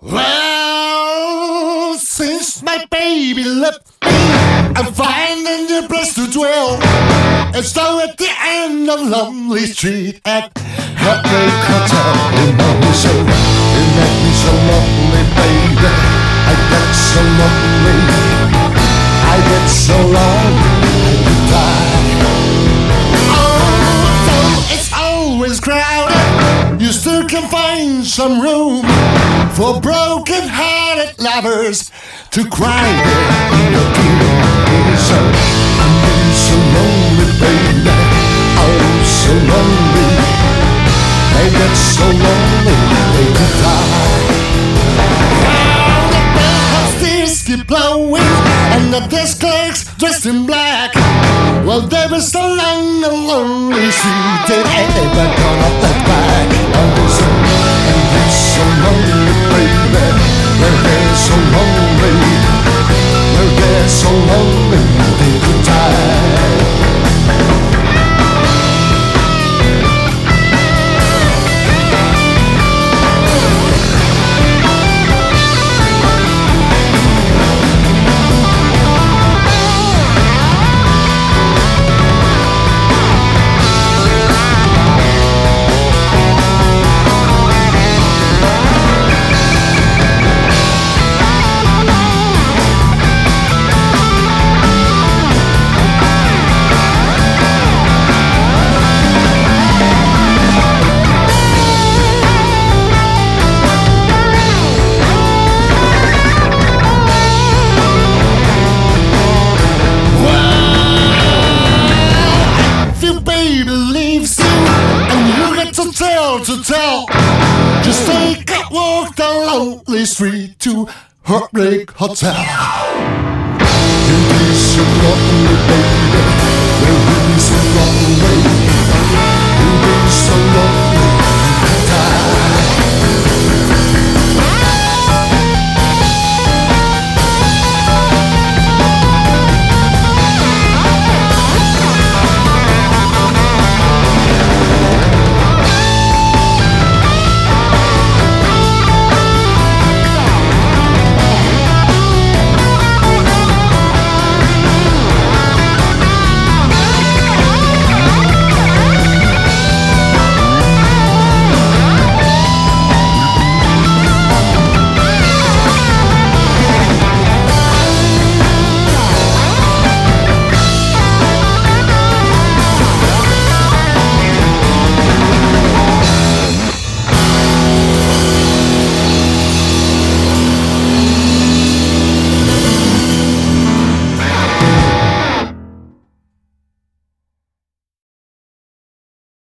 Well, since my baby left me, I'm finding a place to dwell. It's now at the end of Lonely Street at Heartbreak Hotel. You know me so, you make me so lonely, baby. I get so lonely, I get so lonely, I could die. Although it's always crowded, you still can find some room for broken-hearted lovers to cry in the tears. So I'm so lonely, baby. Oh, so lonely. They get so lonely they could die. Now the bell still keep blowing, and the desk clerks dressed in black. Well, they were so long and lonely street they ain't ever gonna look back. Oh, so lonely, baby. They're so lonely. They're so lonely they could die. To tell, just take a walk down Lonely Street to Heartbreak Hotel. You'll be so lonely, baby. You'll be so lonely. You'll be so